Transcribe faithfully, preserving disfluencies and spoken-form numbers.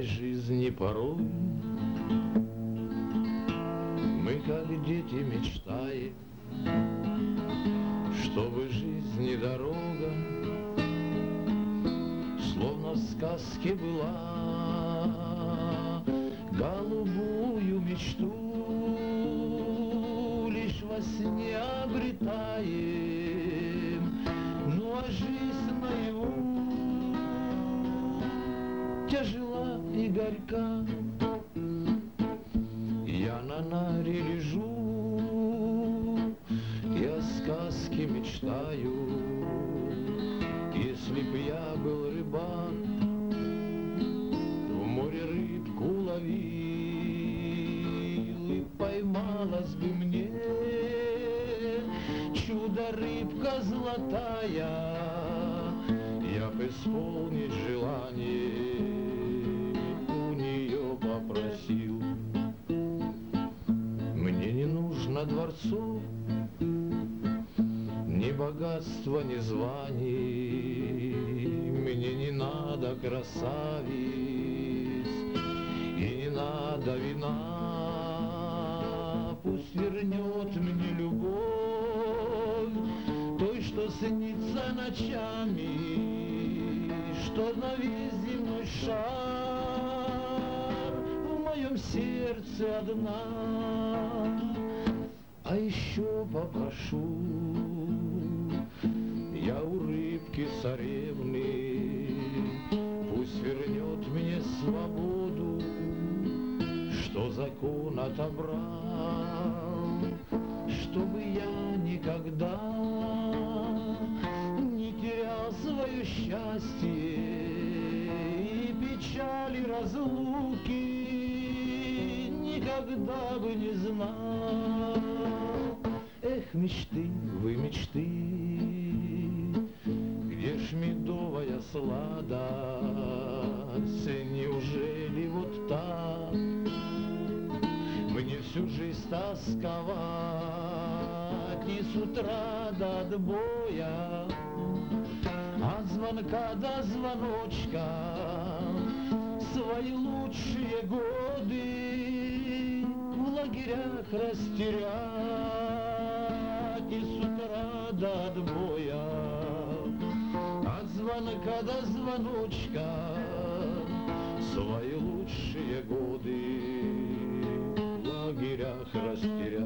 жизни порой мы, как дети, мечтаем, чтобы жизнь и дорога словно в сказке была. Голубую мечту лишь во сне обретаем, ну а жизнь наяву тяжела и горька. Я на наре лежу, я сказки мечтаю. Если б я был рыбак, в море рыбку ловил, и поймалась бы мне чудо-рыбка золотая, я б исполнить желание у нее попросил. Мне не нужно дворцов, ни богатства, ни званий, мне не надо красавиц и не надо вина. Пусть вернет мне любовь той, что снится ночами, что на весь земной шар в моем сердце одна. А еще попрошу я у рыбки царевны, пусть вернет мне свободу, что закон отобрал, чтобы я никогда не терял свое счастье и печали разлуки никогда бы не знал. Эх, мечты, вы мечты, где ж медовая сладость? Неужели вот так мне всю жизнь тосковать и с утра до отбоя, от звонка до звоночка свои лучшие годы в лагерях растерять и с утра до отбоя, от звонка до звоночка свои лучшие годы в лагерях растерять.